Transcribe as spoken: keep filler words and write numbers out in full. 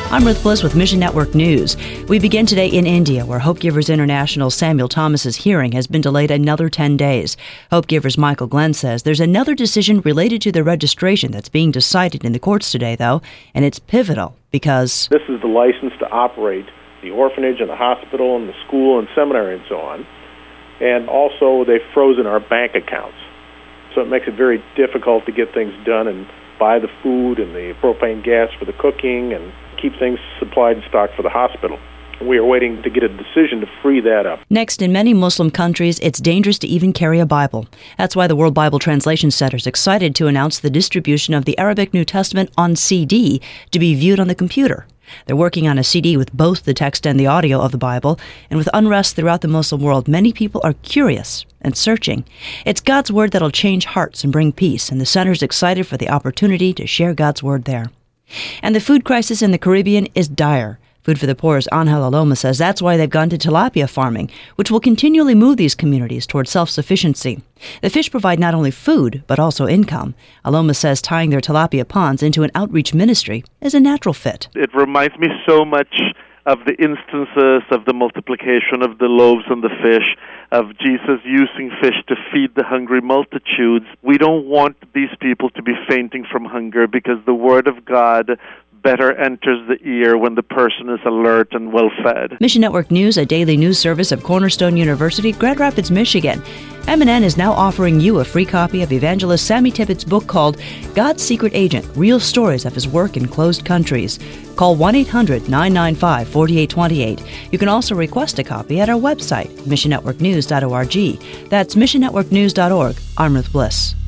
I'm Ruth Bliss with Mission Network News. We begin today in India, where Hope Givers International Samuel Thomas's hearing has been delayed another ten days. Hope Givers Michael Glenn says there's another decision related to their registration that's being decided in the courts today, though, and it's pivotal because this is the license to operate the orphanage and the hospital and the school and seminary and so on. And also they've frozen our bank accounts. So it makes it very difficult to get things done and buy the food and the propane gas for the cooking and keep things supplied and stocked for the hospital. We are waiting to get a decision to free that up. Next, in many Muslim countries, it's dangerous to even carry a Bible. That's why the World Bible Translation Center is excited to announce the distribution of the Arabic New Testament on C D to be viewed on the computer. They're working on a C D with both the text and the audio of the Bible, and with unrest throughout the Muslim world, many people are curious and searching. It's God's Word that'll change hearts and bring peace, and the Center's excited for the opportunity to share God's Word there. And the food crisis in the Caribbean is dire. Food for the Poor's Angel Aloma says that's why they've gone to tilapia farming, which will continually move these communities towards self-sufficiency. The fish provide not only food, but also income. Aloma says tying their tilapia ponds into an outreach ministry is a natural fit. It reminds me so much of the instances of the multiplication of the loaves and the fish, of Jesus using fish to feed the hungry multitudes. We don't want these people to be fainting from hunger because the Word of God better enters the ear when the person is alert and well-fed. Mission Network News, a daily news service of Cornerstone University, Grand Rapids, Michigan. M N N is now offering you a free copy of evangelist Sammy Tippett's book called God's Secret Agent, Real Stories of His Work in Closed Countries. Call one eight hundred nine nine five four eight two eight. You can also request a copy at our website, mission network news dot org. That's mission network news dot org. I'm Ruth Bliss.